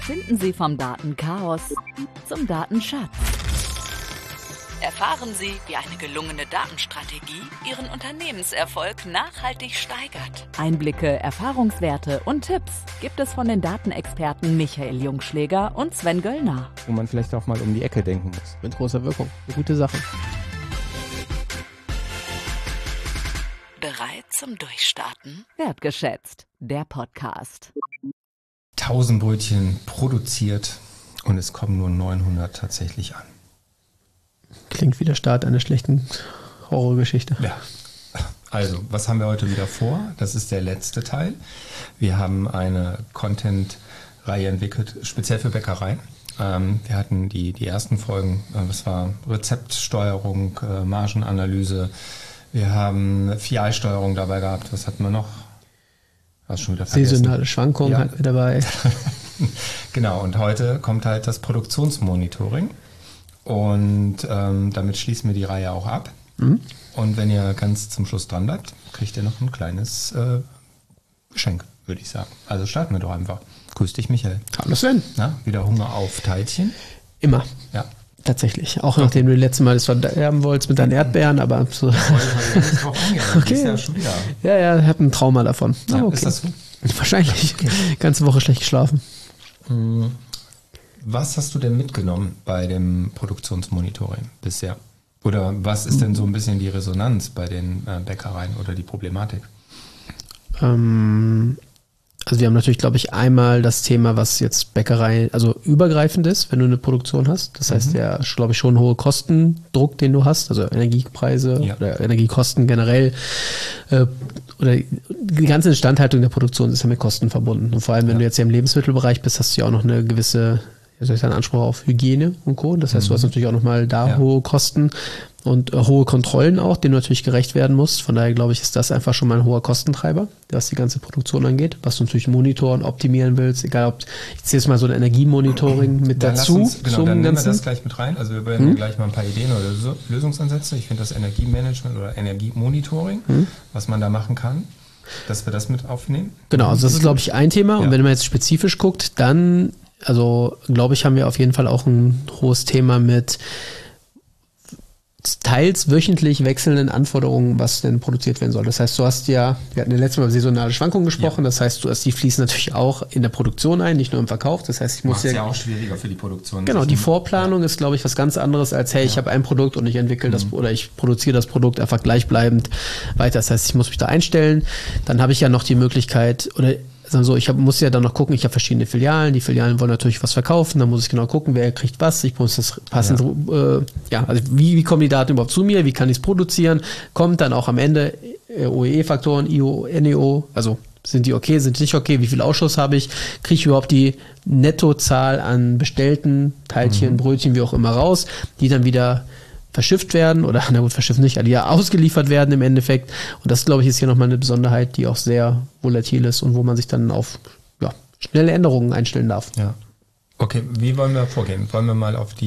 Finden Sie vom Datenchaos zum Datenschatz. Erfahren Sie, wie eine gelungene Datenstrategie Ihren Unternehmenserfolg nachhaltig steigert. Einblicke, Erfahrungswerte und Tipps gibt es von den Datenexperten Michael Jungschläger und Sven Göllner. Wo man vielleicht auch mal um die Ecke denken muss. Mit großer Wirkung. Eine gute Sache. Bereit zum Durchstarten? Wertgeschätzt, der Podcast. 1000 Brötchen produziert und es kommen nur 900 tatsächlich an. Klingt wie der Start einer schlechten Horrorgeschichte. Ja, also was haben wir heute wieder vor? Das ist der letzte Teil. Wir haben eine Content-Reihe entwickelt, speziell für Bäckereien. Wir hatten die ersten Folgen, das war Rezeptsteuerung, Margenanalyse. Wir haben FI-Steuerung dabei gehabt. Was hatten wir noch? Hast schon wieder vergessen. Saisonale Schwankungen hatten wir dabei. Genau, und heute kommt halt das Produktionsmonitoring. Und damit schließen wir die Reihe auch ab. Mhm. Und wenn ihr ganz zum Schluss dran bleibt, kriegt ihr noch ein kleines Geschenk, würde ich sagen. Also starten wir doch einfach. Grüß dich, Michael. Hallo Sven. Na, wieder Hunger auf Teilchen? Immer. Ja. Tatsächlich. Auch nachdem du letztes Mal das verderben wolltest mit deinen Erdbeeren, aber so. Okay. Ja, schon wieder. Ja, ich habe ein Trauma davon. Ja, okay. Ist das so? Wahrscheinlich. Okay. Ganze Woche schlecht geschlafen. Was hast du denn mitgenommen bei dem Produktionsmonitoring bisher? Oder was ist denn so ein bisschen die Resonanz bei den Bäckereien oder die Problematik? Also wir haben natürlich, glaube ich, einmal das Thema, was jetzt Bäckerei, also übergreifend ist, wenn du eine Produktion hast. Das heißt, ja, glaube ich, schon hohe Kostendruck, den du hast, also Energiepreise oder Energiekosten generell. Oder die ganze Instandhaltung der Produktion ist ja mit Kosten verbunden. Und vor allem, wenn du jetzt hier im Lebensmittelbereich bist, hast du ja auch noch eine gewisse, einen Anspruch auf Hygiene und Co. Das heißt, du hast natürlich auch nochmal da hohe Kosten und hohe Kontrollen auch, denen du natürlich gerecht werden musst. Von daher, glaube ich, ist das einfach schon mal ein hoher Kostentreiber, was die ganze Produktion angeht, was du natürlich monitoren, optimieren willst, egal ob, ich zähle jetzt mal so ein Energiemonitoring mit dann dazu. Dann nehmen wir das gleich mit rein. Also wir werden gleich mal ein paar Ideen oder Lösungsansätze. Ich finde das Energiemanagement oder Energiemonitoring, was man da machen kann, dass wir das mit aufnehmen. Genau, also das ist, glaube ich, ein Thema. Und wenn man jetzt spezifisch guckt, dann, also glaube ich, haben wir auf jeden Fall auch ein hohes Thema mit teils wöchentlich wechselnden Anforderungen, was denn produziert werden soll. Das heißt, du hast ja, wir hatten ja letztes Mal über saisonale Schwankungen gesprochen, das heißt, die fließen natürlich auch in der Produktion ein, nicht nur im Verkauf. Das heißt, ich muss ja auch schwieriger für die Produktion. Genau, die Vorplanung ist, glaube ich, was ganz anderes als, hey, ich habe ein Produkt und ich entwickle das oder ich produziere das Produkt einfach gleichbleibend weiter. Das heißt, ich muss mich da einstellen. Dann habe ich ja noch die Möglichkeit, oder so, muss ja dann noch gucken, ich habe verschiedene Filialen, die Filialen wollen natürlich was verkaufen, dann muss ich genau gucken, wer kriegt was, ich muss das passend, also wie kommen die Daten überhaupt zu mir, wie kann ich es produzieren, kommt dann auch am Ende OEE-Faktoren, IO, NEO, also sind die okay, sind die nicht okay, wie viel Ausschuss habe ich, kriege ich überhaupt die Nettozahl an bestellten Teilchen, Brötchen, wie auch immer raus, die dann wieder verschifft werden oder, na gut, verschifft nicht, die ja ausgeliefert werden im Endeffekt. Und das, glaube ich, ist hier nochmal eine Besonderheit, die auch sehr volatil ist und wo man sich dann auf schnelle Änderungen einstellen darf. Ja. Okay, wie wollen wir vorgehen? Wollen wir mal auf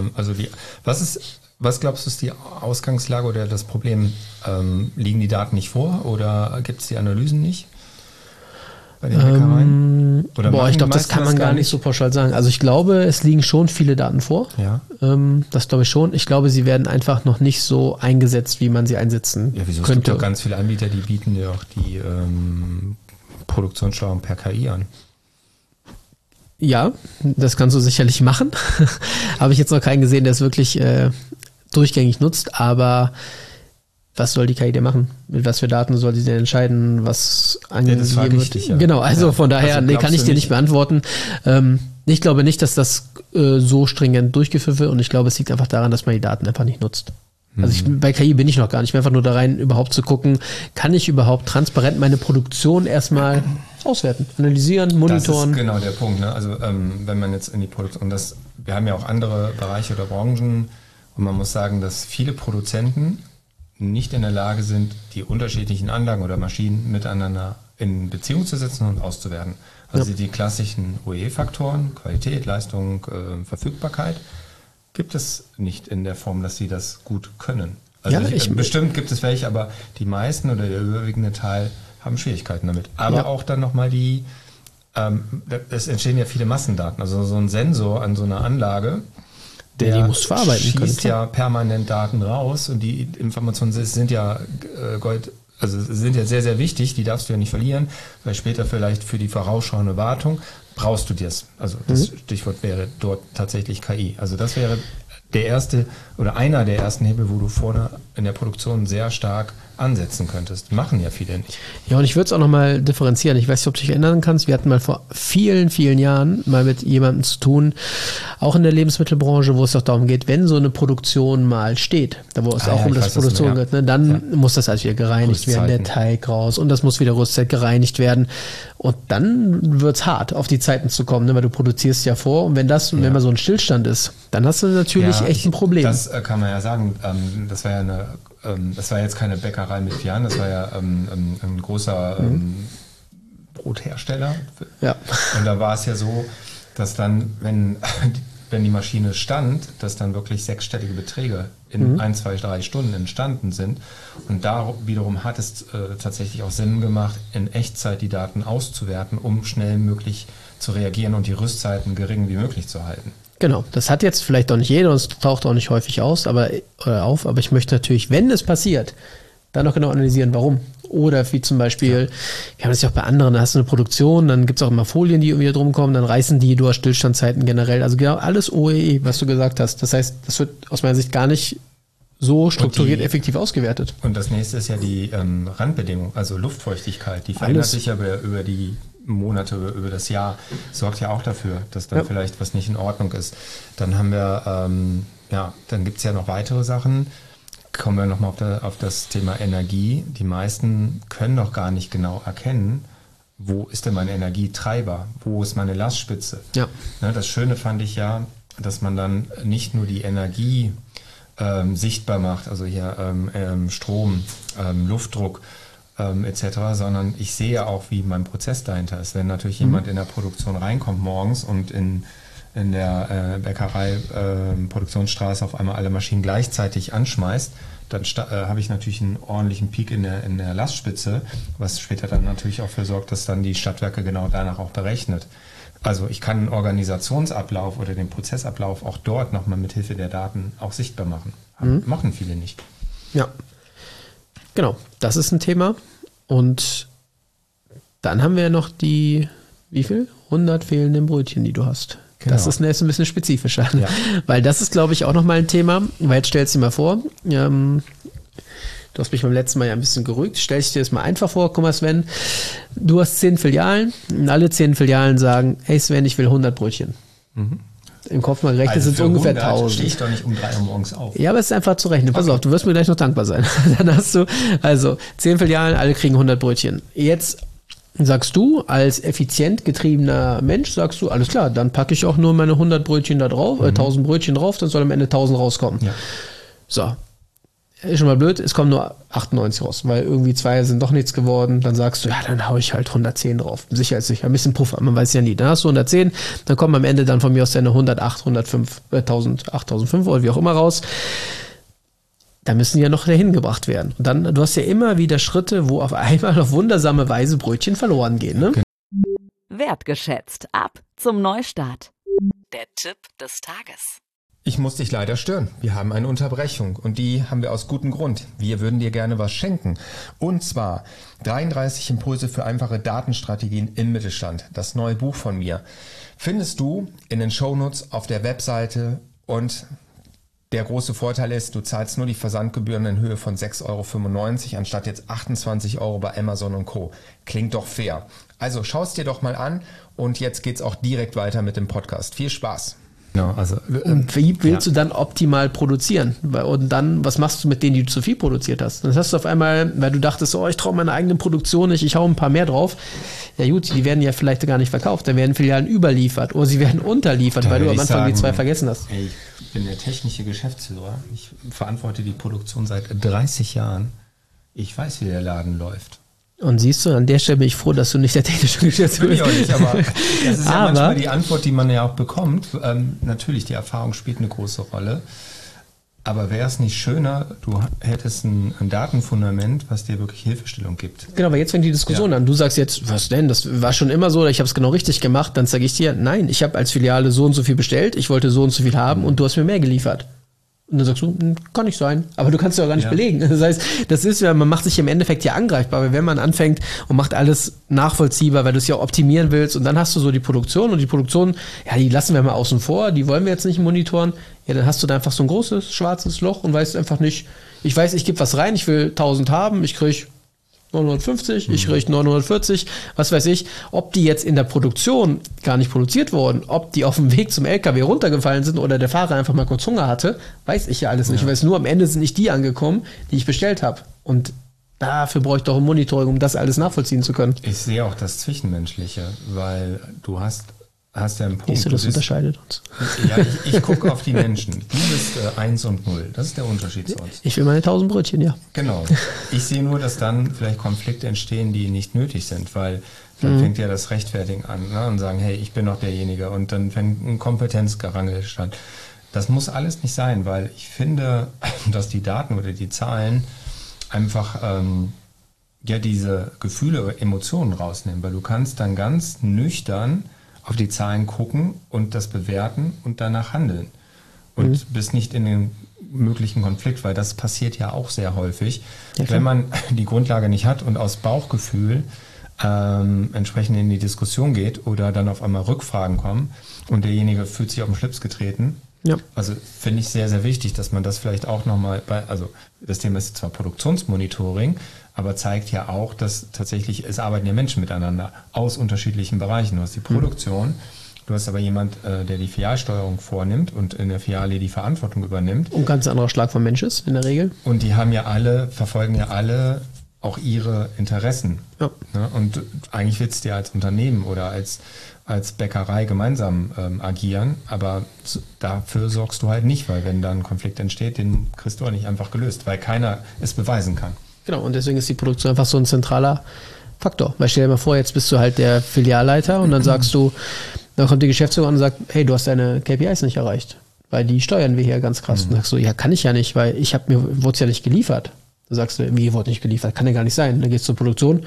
was glaubst du ist die Ausgangslage oder das Problem? Liegen die Daten nicht vor oder gibt es die Analysen nicht? Bei den Bäckereien? Ich glaube, das kann man gar nicht so pauschal sagen. Also ich glaube, es liegen schon viele Daten vor. Ja. Das glaube ich schon. Ich glaube, sie werden einfach noch nicht so eingesetzt, wie man sie einsetzen könnte. Es gibt doch ganz viele Anbieter, die bieten ja auch die Produktionssteuerung per KI an. Ja, das kannst du sicherlich machen. Habe ich jetzt noch keinen gesehen, der es wirklich durchgängig nutzt, aber was soll die KI denn machen? Mit was für Daten soll sie denn entscheiden, was angegeben wird? Dich, ja. Genau, also von daher, kann ich dir nicht beantworten. Ich glaube nicht, dass das so stringent durchgeführt wird und ich glaube, es liegt einfach daran, dass man die Daten einfach nicht nutzt. Also bei KI bin ich noch gar nicht. Ich bin einfach nur da rein, überhaupt zu gucken, kann ich überhaupt transparent meine Produktion erstmal auswerten, analysieren, monitoren. Das ist genau der Punkt. Ne? Also wenn man jetzt in die Produktion, wir haben ja auch andere Bereiche oder Branchen und man muss sagen, dass viele Produzenten nicht in der Lage sind, die unterschiedlichen Anlagen oder Maschinen miteinander in Beziehung zu setzen und auszuwerten. Also die klassischen OE-Faktoren, Qualität, Leistung, Verfügbarkeit, gibt es nicht in der Form, dass sie das gut können. Also bestimmt gibt es welche, aber die meisten oder der überwiegende Teil haben Schwierigkeiten damit. Aber auch dann nochmal die es entstehen ja viele Massendaten. Also so ein Sensor an so einer Anlage, der die musst du verarbeiten schießt können, ja permanent Daten raus und die Informationen sind ja Gold, also sind ja sehr, sehr wichtig, die darfst du ja nicht verlieren, weil später vielleicht für die vorausschauende Wartung brauchst du das. Also das Stichwort wäre dort tatsächlich KI. Also das wäre der erste oder einer der ersten Hebel, wo du vorne in der Produktion sehr stark ansetzen könntest. Machen ja viele nicht. Ja, und ich würde es auch nochmal differenzieren. Ich weiß nicht, ob du dich erinnern kannst. Wir hatten mal vor vielen, vielen Jahren mal mit jemandem zu tun, auch in der Lebensmittelbranche, wo es auch darum geht, wenn so eine Produktion mal steht, da wo es auch um das Produktion geht, ne, dann muss das alles wieder gereinigt werden, der Teig raus und das muss wieder Rüstzeit gereinigt werden. Und dann wird's hart, auf die Zeiten zu kommen, ne, weil du produzierst ja vor und wenn mal so ein Stillstand ist, dann hast du natürlich echt ein Problem. Das kann man ja sagen. Das war jetzt keine Bäckerei mit Fian, das war ja ein großer Brothersteller. Ja. Und da war es ja so, dass dann, wenn die Maschine stand, dass dann wirklich sechsstellige Beträge in 1, 2, 3 Stunden entstanden sind. Und da wiederum hat es tatsächlich auch Sinn gemacht, in Echtzeit die Daten auszuwerten, um schnell möglich zu reagieren und die Rüstzeiten gering wie möglich zu halten. Genau, das hat jetzt vielleicht auch nicht jeder und es taucht auch nicht häufig auf, aber ich möchte natürlich, wenn es passiert, dann noch genau analysieren, warum. Oder wie zum Beispiel, wir haben das ja auch bei anderen, da hast du eine Produktion, dann gibt es auch immer Folien, die irgendwie drum kommen, dann reißen die, du hast Stillstandzeiten generell, also genau alles OEE, was du gesagt hast. Das heißt, das wird aus meiner Sicht gar nicht so strukturiert effektiv ausgewertet. Und das nächste ist ja die Randbedingung, also Luftfeuchtigkeit, die verändert sich ja über die Monate, über das Jahr, sorgt ja auch dafür, dass dann vielleicht was nicht in Ordnung ist. Dann haben wir, dann gibt es ja noch weitere Sachen. Kommen wir nochmal auf das Thema Energie. Die meisten können doch gar nicht genau erkennen, wo ist denn mein Energietreiber, wo ist meine Lastspitze. Ja. Ne, das Schöne fand ich ja, dass man dann nicht nur die Energie sichtbar macht, also hier Strom, Luftdruck, etc., sondern ich sehe auch, wie mein Prozess dahinter ist. Wenn natürlich jemand in der Produktion reinkommt morgens und in der Bäckerei Produktionsstraße auf einmal alle Maschinen gleichzeitig anschmeißt, dann habe ich natürlich einen ordentlichen Peak in der Lastspitze, was später dann natürlich auch dafür sorgt, dass dann die Stadtwerke genau danach auch berechnet. Also ich kann den Organisationsablauf oder den Prozessablauf auch dort nochmal mit Hilfe der Daten auch sichtbar machen. Machen viele nicht. Ja. Genau, das ist ein Thema. Und dann haben wir noch die, wie viel? 100 fehlenden Brötchen, die du hast. Genau. Das ist jetzt ein bisschen spezifischer. Ja. Weil das ist, glaube ich, auch nochmal ein Thema. Weil jetzt stellst du dir mal vor, du hast mich beim letzten Mal ja ein bisschen gerügt. Stell dich dir das mal einfach vor. Guck mal, Sven, du hast 10 Filialen und alle 10 Filialen sagen, hey Sven, ich will 100 Brötchen. Im Kopf mal gerechnet sind es ungefähr 1000. Stehe ich doch nicht um 3 Uhr morgens auf. Ja, aber es ist einfach zu rechnen. Pass auf, du wirst mir gleich noch dankbar sein. Dann hast du also 10 Filialen, alle kriegen 100 Brötchen. Jetzt sagst du, als effizient getriebener Mensch, sagst du, alles klar, dann packe ich auch nur meine 100 Brötchen da drauf, 1000 Brötchen drauf, dann soll am Ende 1000 rauskommen. Ja. So. Ist schon mal blöd, es kommen nur 98 raus, weil irgendwie 2 sind doch nichts geworden. Dann sagst du, ja, dann hau ich halt 110 drauf. Sicherheitssicher, ein bisschen Puffer, man weiß ja nie. Dann hast du 110, dann kommen am Ende dann von mir aus deine 108, 105, 1000, 8005 oder wie auch immer raus. Da müssen die ja noch dahin gebracht werden. Und dann, du hast ja immer wieder Schritte, wo auf einmal auf wundersame Weise Brötchen verloren gehen. Ne? Wertgeschätzt. Ab zum Neustart. Der Tipp des Tages. Ich muss dich leider stören. Wir haben eine Unterbrechung und die haben wir aus gutem Grund. Wir würden dir gerne was schenken. Und zwar 33 Impulse für einfache Datenstrategien im Mittelstand. Das neue Buch von mir. Findest du in den Shownotes auf der Webseite und der große Vorteil ist, du zahlst nur die Versandgebühren in Höhe von 6,95 € anstatt jetzt 28 € bei Amazon und Co. Klingt doch fair. Also schau es dir doch mal an und jetzt geht's auch direkt weiter mit dem Podcast. Viel Spaß. Genau, also, und wie willst du dann optimal produzieren? Und dann, was machst du mit denen, die du zu viel produziert hast? Dann hast du auf einmal, weil du dachtest, oh, ich traue meiner eigenen Produktion nicht, ich hau ein paar mehr drauf. Ja gut, die werden ja vielleicht gar nicht verkauft, dann werden Filialen überliefert oder sie werden unterliefert, weil du am Anfang die 2 vergessen hast. Ey, ich bin der technische Geschäftsführer, ich verantworte die Produktion seit 30 Jahren. Ich weiß, wie der Laden läuft. Und siehst du, an der Stelle bin ich froh, dass du nicht der technische Geschäftsführer bist. Bin ich auch nicht, aber das ist ja manchmal die Antwort, die man ja auch bekommt. Natürlich, die Erfahrung spielt eine große Rolle. Aber wäre es nicht schöner, du hättest ein Datenfundament, was dir wirklich Hilfestellung gibt? Genau, aber jetzt fängt die Diskussion an. Du sagst jetzt, was denn, das war schon immer so, oder ich habe es genau richtig gemacht. Dann sage ich dir, nein, ich habe als Filiale so und so viel bestellt, ich wollte so und so viel haben und du hast mir mehr geliefert. Und dann sagst du, kann nicht sein. Aber du kannst es ja auch gar nicht belegen. Das heißt, das ist ja, man macht sich im Endeffekt ja angreifbar, weil wenn man anfängt und macht alles nachvollziehbar, weil du es ja optimieren willst und dann hast du so die Produktion und die Produktion, ja, die lassen wir mal außen vor, die wollen wir jetzt nicht monitoren, ja, dann hast du da einfach so ein großes, schwarzes Loch und weißt einfach nicht, ich weiß, ich gebe was rein, ich will 1000 haben, ich kriege 950, ich kriege 940, was weiß ich, ob die jetzt in der Produktion gar nicht produziert wurden, ob die auf dem Weg zum LKW runtergefallen sind oder der Fahrer einfach mal kurz Hunger hatte, weiß ich ja alles nicht. Ich weiß nur, am Ende sind nicht die angekommen, die ich bestellt habe. Und dafür brauche ich doch ein Monitoring, um das alles nachvollziehen zu können. Ich sehe auch das Zwischenmenschliche, weil du hast ja einen Punkt. Siehst du, das unterscheidet uns. Ja, ich gucke auf die Menschen. Du bist 1 und 0. Das ist der Unterschied zu uns. Ich will meine 1000 Brötchen, ja. Genau. Ich sehe nur, dass dann vielleicht Konflikte entstehen, die nicht nötig sind, weil dann fängt ja das Rechtfertigen an, ne, und sagen, hey, ich bin doch derjenige, und dann fängt ein Kompetenzgerangel statt. Das muss alles nicht sein, weil ich finde, dass die Daten oder die Zahlen einfach diese Gefühle, Emotionen rausnehmen, weil du kannst dann ganz nüchtern auf die Zahlen gucken und das bewerten und danach handeln. Und bist nicht in den möglichen Konflikt, weil das passiert ja auch sehr häufig. Ja, wenn man die Grundlage nicht hat und aus Bauchgefühl entsprechend in die Diskussion geht oder dann auf einmal Rückfragen kommen und derjenige fühlt sich auf den Schlips getreten. Ja. Also finde ich sehr, sehr wichtig, dass man das vielleicht auch nochmal also das Thema ist zwar Produktionsmonitoring, aber zeigt ja auch, dass tatsächlich es arbeiten ja Menschen miteinander aus unterschiedlichen Bereichen. Du hast die Produktion, du hast aber jemand, der die Filialsteuerung vornimmt und in der Filiale die Verantwortung übernimmt. Und ganz anderer Schlag von Mensch ist in der Regel. Und die haben verfolgen ja alle auch ihre Interessen. Ja. Ne? Und eigentlich willst du ja als Unternehmen oder als Bäckerei gemeinsam agieren, aber dafür sorgst du halt nicht, weil wenn da ein Konflikt entsteht, den kriegst du auch nicht einfach gelöst, weil keiner es beweisen kann. Genau, und deswegen ist die Produktion einfach so ein zentraler Faktor. Weil stell dir mal vor, jetzt bist du halt der Filialleiter und dann sagst du, dann kommt die Geschäftsführerin und sagt, hey, du hast deine KPIs nicht erreicht, weil die steuern wir hier ganz krass. Und dann sagst du, ja, kann ich ja nicht, weil wurde es ja nicht geliefert. Da sagst du, wie wurde nicht geliefert? Kann ja gar nicht sein. Dann gehst du zur Produktion.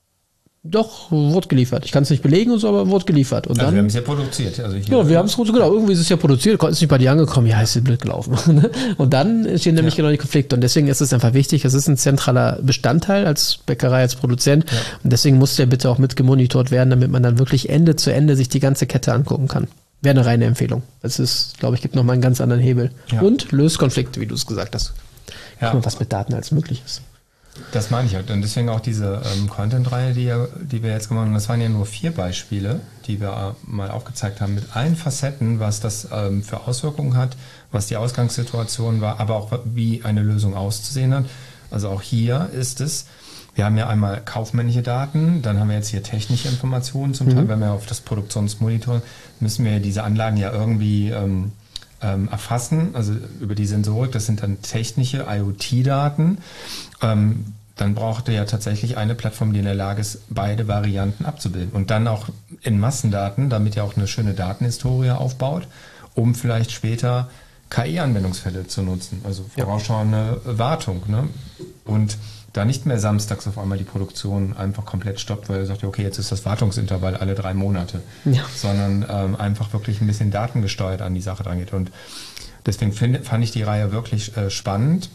Doch, wurde geliefert. Ich kann es nicht belegen und so, aber wurde geliefert. Und also dann, wir haben es ja produziert. Also wir haben es genau. Irgendwie ist es ja produziert, ist nicht bei dir angekommen. Ja, ist ja blöd gelaufen. Und dann entstehen nämlich genau die Konflikte. Und deswegen ist es einfach wichtig, es ist ein zentraler Bestandteil als Bäckerei, als Produzent. Ja. Und deswegen muss der bitte auch mit gemonitort werden, damit man dann wirklich Ende zu Ende sich die ganze Kette angucken kann. Wäre eine reine Empfehlung. Das ist, glaube ich, gibt nochmal einen ganz anderen Hebel. Ja. Und löst Konflikte, wie du es gesagt hast. Ja. Und was mit Daten als möglich ist. Das meine ich halt. Und deswegen auch diese Content-Reihe, die wir jetzt gemacht haben, das waren ja nur 4 Beispiele, die wir mal aufgezeigt haben, mit allen Facetten, was das für Auswirkungen hat, was die Ausgangssituation war, aber auch wie eine Lösung auszusehen hat. Also auch hier ist es, wir haben ja einmal kaufmännische Daten, dann haben wir jetzt hier technische Informationen zum Teil, wenn wir auf das Produktionsmonitor, müssen wir diese Anlagen ja irgendwie erfassen, also über die Sensorik, das sind dann technische IoT-Daten. Dann braucht er ja tatsächlich eine Plattform, die in der Lage ist, beide Varianten abzubilden. Und dann auch in Massendaten, damit er auch eine schöne Datenhistorie aufbaut, um vielleicht später KI-Anwendungsfälle zu nutzen, also vorausschauende Wartung. Ne? Und da nicht mehr samstags auf einmal die Produktion einfach komplett stoppt, weil er sagt, okay, jetzt ist das Wartungsintervall alle 3 Monate, sondern einfach wirklich ein bisschen datengesteuert an die Sache dran geht. Und deswegen fand ich die Reihe wirklich spannend,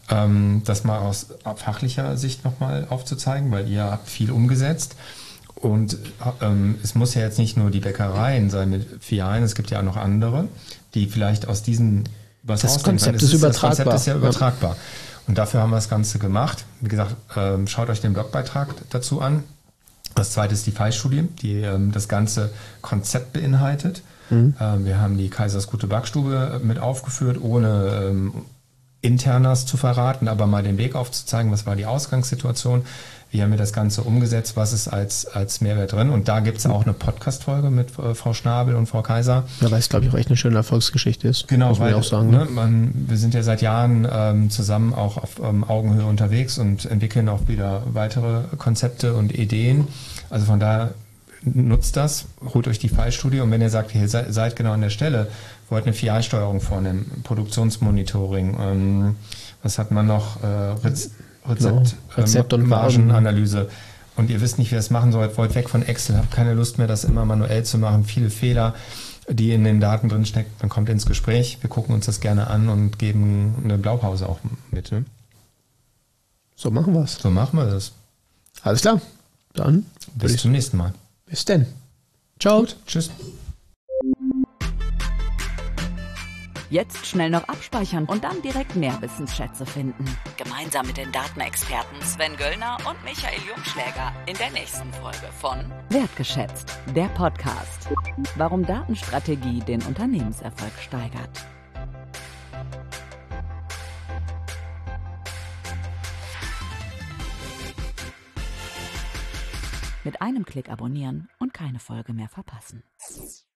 das mal aus fachlicher Sicht nochmal aufzuzeigen, weil ihr habt viel umgesetzt. Und es muss ja jetzt nicht nur die Bäckereien sein mit Filialen, es gibt ja auch noch andere, die vielleicht aus diesen was das Konzept ist übertragbar. Das Konzept ist ja übertragbar. Und dafür haben wir das Ganze gemacht. Wie gesagt, schaut euch den Blogbeitrag dazu an. Das zweite ist die Fallstudie, die das ganze Konzept beinhaltet. Wir haben die Kaisers Gute Backstube mit aufgeführt, ohne Internas zu verraten, aber mal den Weg aufzuzeigen, was war die Ausgangssituation, wie haben wir das Ganze umgesetzt, was ist als Mehrwert drin. Und da gibt es auch eine Podcast-Folge mit Frau Schnabel und Frau Kaiser. Ja, weil es, glaube ich, auch echt eine schöne Erfolgsgeschichte ist. Genau, muss man auch sagen. Ne, wir sind ja seit Jahren zusammen auch auf Augenhöhe unterwegs und entwickeln auch wieder weitere Konzepte und Ideen. Also von daher nutzt das, holt euch die Fallstudie und wenn ihr sagt, ihr seid genau an der Stelle, wollt eine FI-Steuerung vornehmen, Produktionsmonitoring, was hat man noch, Rezept und Margenanalyse und ihr wisst nicht, wie ihr das machen sollt, wollt weg von Excel, habt keine Lust mehr, das immer manuell zu machen, viele Fehler, die in den Daten drin stecken, dann kommt ins Gespräch, wir gucken uns das gerne an und geben eine Blaupause auch mit. Ne? So machen wir es. So machen wir das. Alles klar. Dann bis zum nächsten Mal. Bis denn. Ciao. Gut, tschüss. Jetzt schnell noch abspeichern und dann direkt mehr Wissensschätze finden. Gemeinsam mit den Datenexperten Sven Göllner und Michael Jungschläger in der nächsten Folge von Wertgeschätzt, der Podcast. Warum Datenstrategie den Unternehmenserfolg steigert. Mit einem Klick abonnieren und keine Folge mehr verpassen.